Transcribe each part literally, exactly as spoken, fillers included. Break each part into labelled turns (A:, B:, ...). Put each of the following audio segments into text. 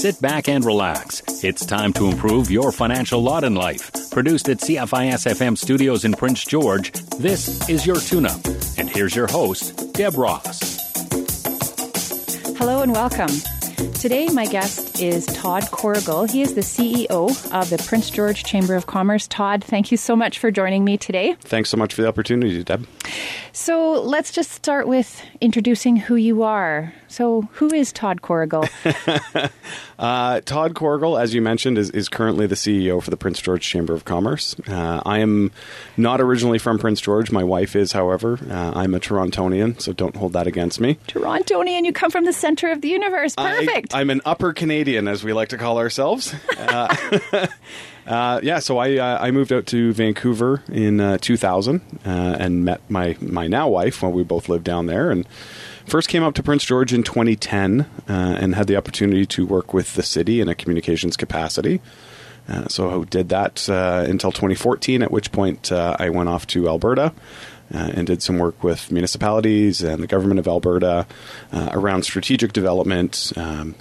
A: Sit back and relax. It's time to improve your financial lot in life. Produced at C F I S F M Studios in Prince George, this is your tune-up. And here's your host, Deb Ross.
B: Hello and welcome. Today, my guest is Todd Corrigal. He is the C E O of the Prince George Chamber of Commerce. Todd, thank you so much for joining me today.
C: Thanks so much for the opportunity, Deb.
B: So let's just start with introducing who you are. So who is Todd Corrigal?
C: uh, Todd Corrigal, as you mentioned, is, is currently the C E O for the Prince George Chamber of Commerce. Uh, I am not originally from Prince George. My wife is, however. Uh, I'm a Torontonian, so don't hold that against me.
B: Torontonian, you come from the center of the universe. Perfect.
C: I, I'm an upper Canadian, as we like to call ourselves. uh, Uh, yeah, so I uh, I moved out to Vancouver in uh, two thousand uh, and met my, my now wife when we both lived down there, and first came up to Prince George in twenty ten uh, and had the opportunity to work with the city in a communications capacity. Uh, so I did that uh, until twenty fourteen, at which point uh, I went off to Alberta uh, and did some work with municipalities and the government of Alberta uh, around strategic development, um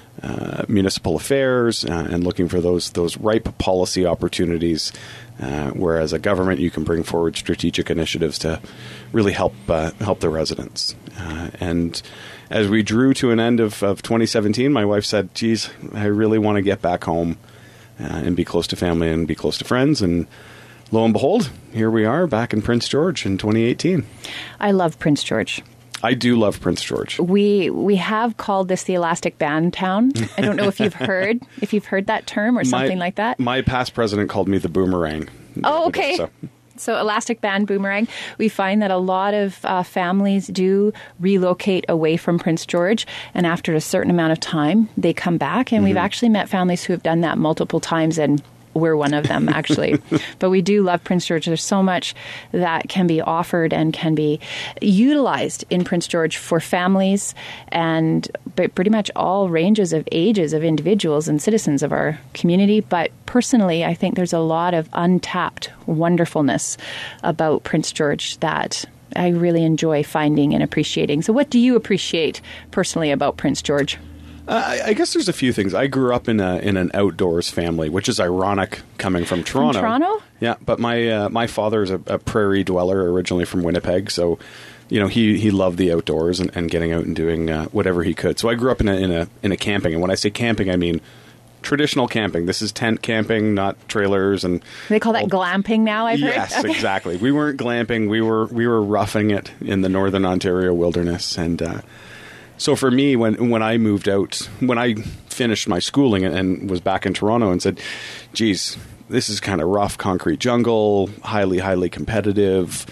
C: Uh, municipal affairs, uh, and looking for those those ripe policy opportunities, uh, where as a government you can bring forward strategic initiatives to really help uh, help the residents. Uh, and as we drew to an end of, of twenty seventeen, my wife said, geez, I really want to get back home uh, and be close to family and be close to friends. And lo and behold, here we are back in Prince George in twenty eighteen.
B: I love Prince George.
C: I do love Prince George.
B: We we have called this the Elastic Band Town. I don't know if you've heard if you've heard that term or something
C: my,
B: like that.
C: My past president called me the Boomerang.
B: Oh, okay. Day, so. so Elastic Band Boomerang. We find that a lot of uh, families do relocate away from Prince George, and after a certain amount of time, they come back. And mm-hmm. we've actually met families who have done that multiple times, and we're one of them, actually. But we do love Prince George. There's so much that can be offered and can be utilized in Prince George for families and pretty much all ranges of ages of individuals and citizens of our community. But personally, I think there's a lot of untapped wonderfulness about Prince George that I really enjoy finding and appreciating. So what do you appreciate personally about Prince George?
C: Uh, I guess there's a few things. I grew up in a in an outdoors family, which is ironic coming from Toronto.
B: From Toronto?
C: Yeah, but my uh, my father is a, a prairie dweller originally from Winnipeg, so you know he, he loved the outdoors and, and getting out and doing uh, whatever he could. So I grew up in a in a in a camping, and when I say camping, I mean traditional camping. This is tent camping, not trailers. And
B: they call that all, glamping now, I've
C: yes,
B: heard.
C: Yes, exactly. We weren't glamping. We were we were roughing it in the Northern Ontario wilderness, and. Uh, So for me, when when I moved out, when I finished my schooling and was back in Toronto and said, geez, this is kind of rough concrete jungle, highly, highly competitive,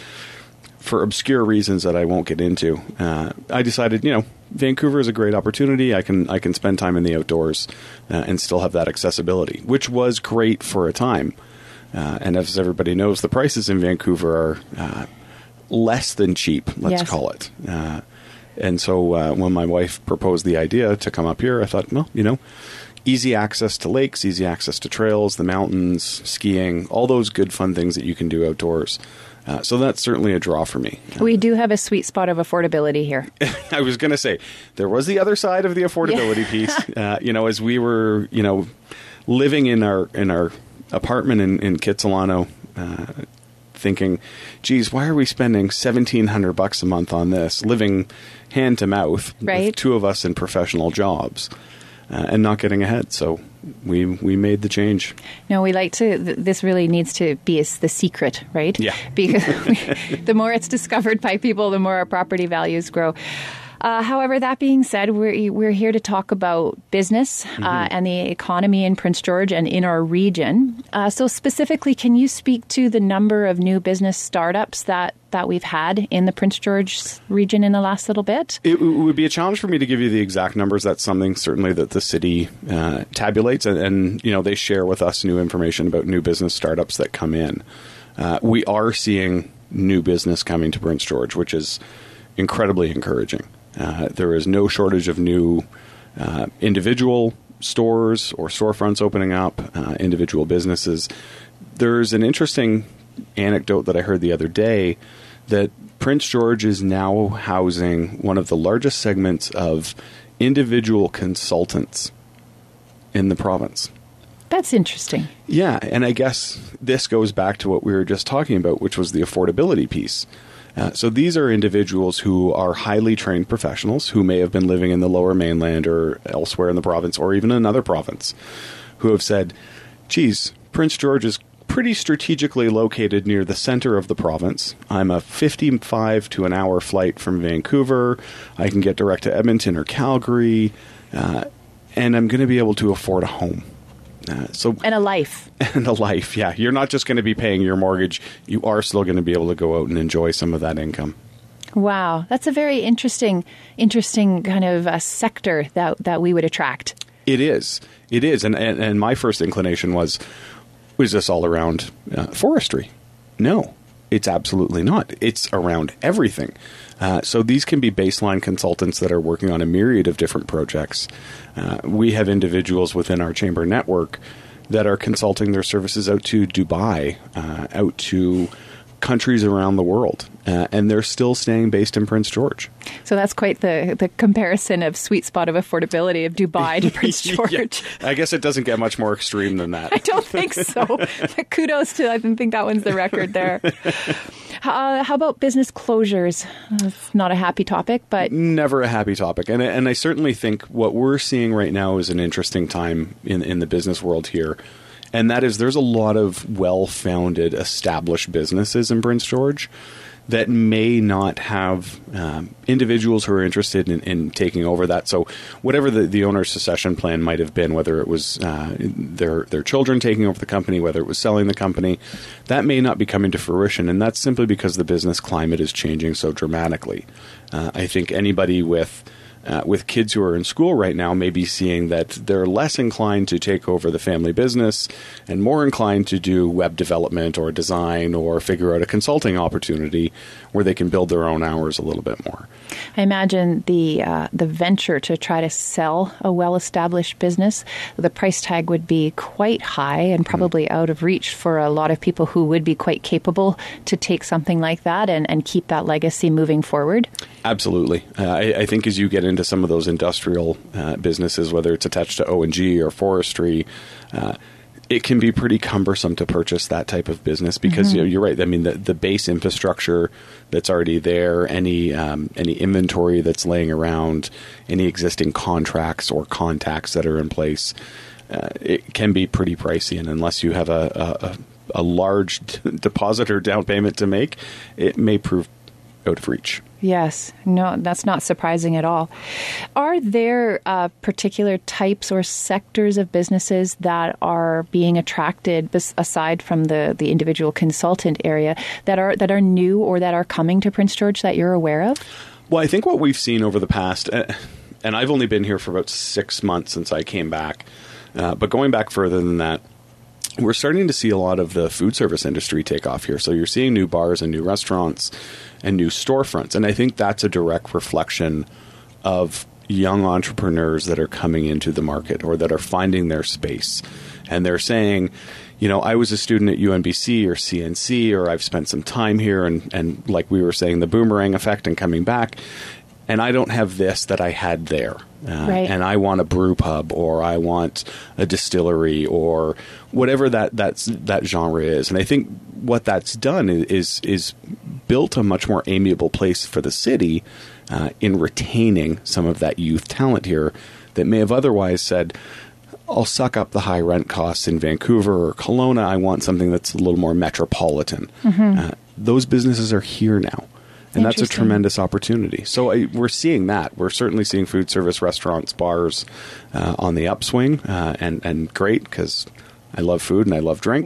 C: for obscure reasons that I won't get into, uh, I decided, you know, Vancouver is a great opportunity. I can I can spend time in the outdoors uh, and still have that accessibility, which was great for a time. Uh, and as everybody knows, the prices in Vancouver are uh, less than cheap, let's
B: yes.
C: call it. Uh And so uh, when my wife proposed the idea to come up here, I thought, well, you know, easy access to lakes, easy access to trails, the mountains, skiing, all those good fun things that you can do outdoors. Uh, so that's certainly a draw for me.
B: We do have a sweet spot of affordability here.
C: I was going to say, there was the other side of the affordability yeah. piece. Uh, you know, as we were, you know, living in our in our apartment in, in Kitsilano, uh thinking, geez, why are we spending seventeen hundred bucks a month on this, living hand to mouth
B: right.
C: with two of us in professional jobs uh, and not getting ahead? So we we made the change.
B: No, we like to, th- this really needs to be a, the secret, right?
C: Yeah.
B: Because we, the more it's discovered by people, the more our property values grow. Uh, however, that being said, we're we're here to talk about business uh, mm-hmm. and the economy in Prince George and in our region. Uh, so specifically, can you speak to the number of new business startups that, that we've had in the Prince George region in the last little bit?
C: It, it would be a challenge for me to give you the exact numbers. That's something certainly that the city uh, tabulates, and, and you know they share with us new information about new business startups that come in. Uh, we are seeing new business coming to Prince George, which is incredibly encouraging. Uh, there is no shortage of new uh, individual stores or storefronts opening up, uh, individual businesses. There's an interesting anecdote that I heard the other day that Prince George is now housing one of the largest segments of individual consultants in the province.
B: That's interesting.
C: Yeah, and I guess this goes back to what we were just talking about, which was the affordability piece. Uh, so these are individuals who are highly trained professionals who may have been living in the Lower Mainland or elsewhere in the province or even another province who have said, geez, Prince George is pretty strategically located near the center of the province. I'm a fifty-five to an hour flight from Vancouver. I can get direct to Edmonton or Calgary, uh, and I'm going to be able to afford a home. Uh, so
B: and a life.
C: And a life, yeah. You're not just going to be paying your mortgage. You are still going to be able to go out and enjoy some of that income.
B: Wow. That's a very interesting, interesting kind of uh, sector that, that we would attract.
C: It is. It is. And, and, and my first inclination was, was this all around uh, forestry? No, it's absolutely not. It's around everything. Uh, so these can be baseline consultants that are working on a myriad of different projects. Uh, we have individuals within our chamber network that are consulting their services out to Dubai, uh, out to countries around the world, uh, and they're still staying based in Prince George.
B: So that's quite the, the comparison of sweet spot of affordability of Dubai to Prince George.
C: Yeah, I guess it doesn't get much more extreme than that.
B: I don't think so. But kudos to, I think that one's the record there. Uh, how about business closures? It's not a happy topic, but...
C: Never a happy topic. And, and I certainly think what we're seeing right now is an interesting time in, in the business world here. And that is there's a lot of well-founded, established businesses in Prince George that may not have um, individuals who are interested in, in taking over that. So whatever the, the owner's succession plan might have been, whether it was uh, their their children taking over the company, whether it was selling the company, that may not be coming to fruition. And that's simply because the business climate is changing so dramatically. Uh, I think anybody with... Uh, with kids who are in school right now, may be seeing that they're less inclined to take over the family business and more inclined to do web development or design or figure out a consulting opportunity where they can build their own hours a little bit more.
B: I imagine the uh, the venture to try to sell a well-established business, the price tag would be quite high and probably mm. out of reach for a lot of people who would be quite capable to take something like that and, and keep that legacy moving forward.
C: Absolutely. Uh, I, I think as you get into some of those industrial uh, businesses, whether it's attached to O and G or forestry, uh, it can be pretty cumbersome to purchase that type of business because mm-hmm. you know, you're right. I mean, the, the base infrastructure that's already there, any um, any inventory that's laying around, any existing contracts or contacts that are in place, uh, it can be pretty pricey. And unless you have a, a, a large deposit or down payment to make, it may prove out of reach.
B: Yes. No, that's not surprising at all. Are there uh, particular types or sectors of businesses that are being attracted, bes- aside from the, the individual consultant area, that are that are new or that are coming to Prince George that you're aware of?
C: Well, I think what we've seen over the past, uh, and I've only been here for about six months since I came back, uh, but going back further than that, we're starting to see a lot of the food service industry take off here. So you're seeing new bars and new restaurants and new storefronts. And I think that's a direct reflection of young entrepreneurs that are coming into the market or that are finding their space. And they're saying, you know, I was a student at U N B C or C N C, or I've spent some time here. And, and like we were saying, the boomerang effect and coming back. And I don't have this that I had there. Uh,
B: right.
C: And I want a brew pub, or I want a distillery, or whatever that that's, that genre is. And I think what that's done is is built a much more amiable place for the city uh, in retaining some of that youth talent here that may have otherwise said, I'll suck up the high rent costs in Vancouver or Kelowna. I want something that's a little more metropolitan. Mm-hmm. Uh, those businesses are here now. And that's a tremendous opportunity. So I, we're seeing that. We're certainly seeing food service, restaurants, bars uh, on the upswing, uh, and, and great because I love food and I love drink.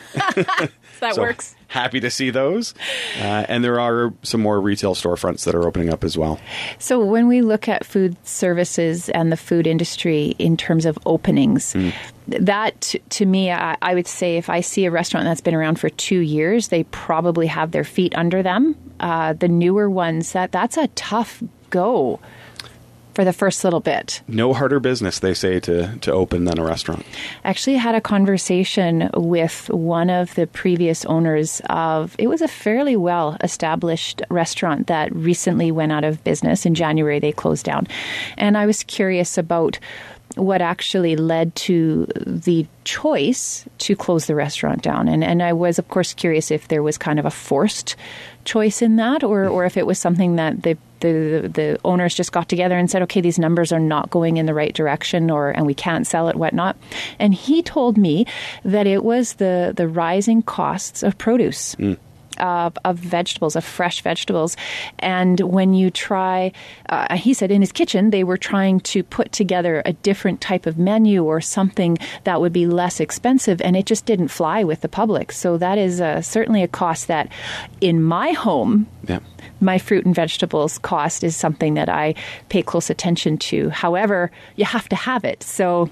B: That
C: so
B: works.
C: Happy to see those. Uh, and there are some more retail storefronts that are opening up as well.
B: So when we look at food services and the food industry in terms of openings, mm. that to me, I, I would say if I see a restaurant that's been around for two years, they probably have their feet under them. Uh, the newer ones, that that's a tough go. for the first little bit.
C: No harder business, they say, to, to open than a restaurant.
B: Actually had a conversation with one of the previous owners of, it was a fairly well-established restaurant that recently went out of business. In January, they closed down. And I was curious about what actually led to the choice to close the restaurant down. And and I was, of course, curious if there was kind of a forced choice in that, or, or if it was something that the, the the owners just got together and said, okay, these numbers are not going in the right direction, or and we can't sell it, whatnot. And he told me that it was the, the rising costs of produce. Mm. Of, of vegetables, of fresh vegetables. And when you try, uh, he said in his kitchen, they were trying to put together a different type of menu or something that would be less expensive, and it just didn't fly with the public. So that is uh, certainly a cost that in my home, yeah. my fruit and vegetables cost is something that I pay close attention to. However, you have to have it. So,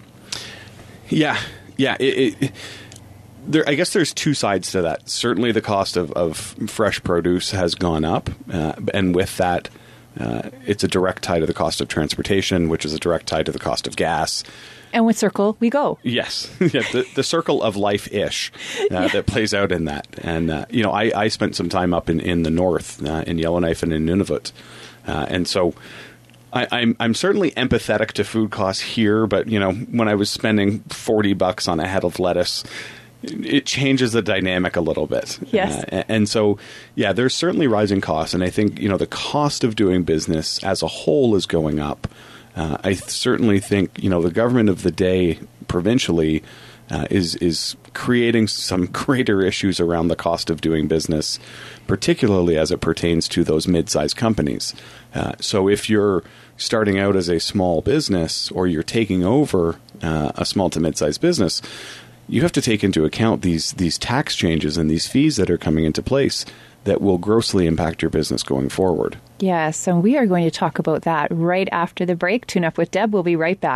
C: yeah, yeah, it, it There, I guess there's two sides to that. Certainly the cost of, of fresh produce has gone up. Uh, and with that, uh, it's a direct tie to the cost of transportation, which is a direct tie to the cost of gas.
B: And with circle, we go.
C: Yes. yeah, the, the circle of life-ish uh, yeah. that plays out in that. And, uh, you know, I, I spent some time up in, in the north, uh, in Yellowknife and in Nunavut. Uh, and so I, I'm I'm certainly empathetic to food costs here. But, you know, when I was spending forty bucks on a head of lettuce, it changes the dynamic a little bit.
B: Yes.
C: Uh, and so, yeah, there's certainly rising costs. And I think, you know, the cost of doing business as a whole is going up. Uh, I th- certainly think, you know, the government of the day provincially uh, is is creating some greater issues around the cost of doing business, particularly as it pertains to those mid-sized companies. Uh, so if you're starting out as a small business or you're taking over uh, a small to mid-sized business, you have to take into account these these tax changes and these fees that are coming into place that will grossly impact your business going forward.
B: Yes, and we are going to talk about that right after the break. Tune up with Deb. We'll be right back.